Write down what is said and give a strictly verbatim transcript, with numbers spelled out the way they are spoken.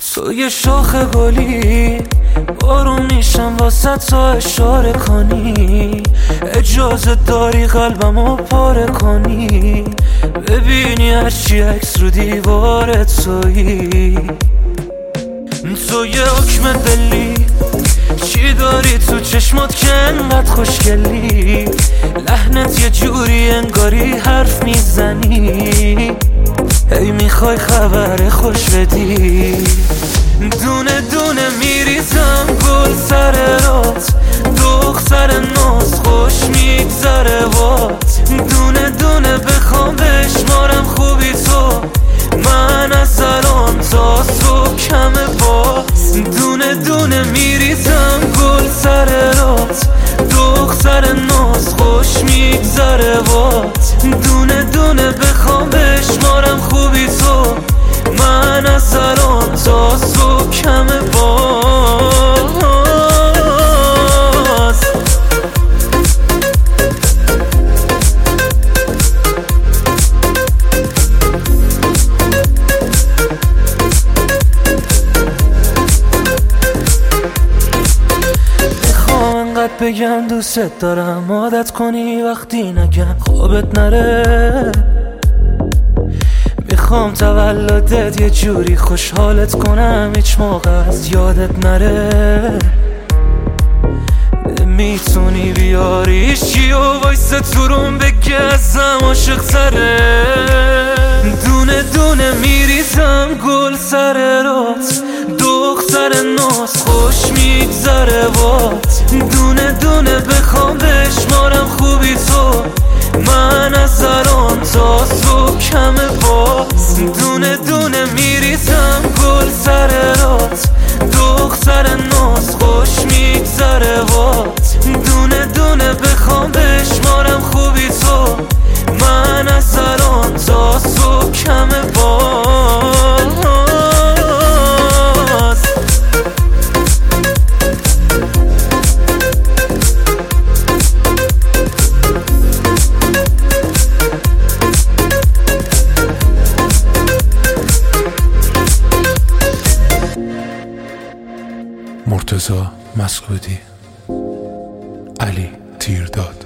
تو یه شاخ گلی بارون میشم واسه تو اشاره کنی، اجازه داری قلبمو پاره کنی، ببینی هرچی عکس رو دیوار تویی. تو یه حکم دلی چی داری تو چشمات که انقدر خوشگلی، لحنت یه جوری انگاری حرف میزنی، هی میخوای خبر خوش بدی. دونه دونه میریزم گل سر رات، دختر ناز خوش میگذره وات، دونه دونه بخوام بشمارم خوبی تو، من از الان تا صبح کم باز. دونه دونه میریزم گل سر رات، دختر ناز خوش میگذره وات، دونه دونه بخوام بشمارم خوبی تو، من از الان تا صبح کم باز. میخوام انقدر بگم دوست دارم، عادت کنی وقتی نگم خوابت نره، میخوام تولدت یه جوری خوشحالت کنم هیچ موقع از یادت نره، میتونی بیاریش چی و وایسه تو روم بگه ازم عاشق تره. دونه دونه میریزم گل سر رات، دختر ناز خوش میگذره وات، دونه دونه بخوام بشمارم خوبی تو، من از الان تا صبح کم باز. دونه دونه میریزم گل سر رات، دختر ناز خوش میگذره وات، دونه دونه بخوام بشمارم خوبی تو، من از الان تا صبح کم باز. مرتضی مسعودی، علی تیرداد.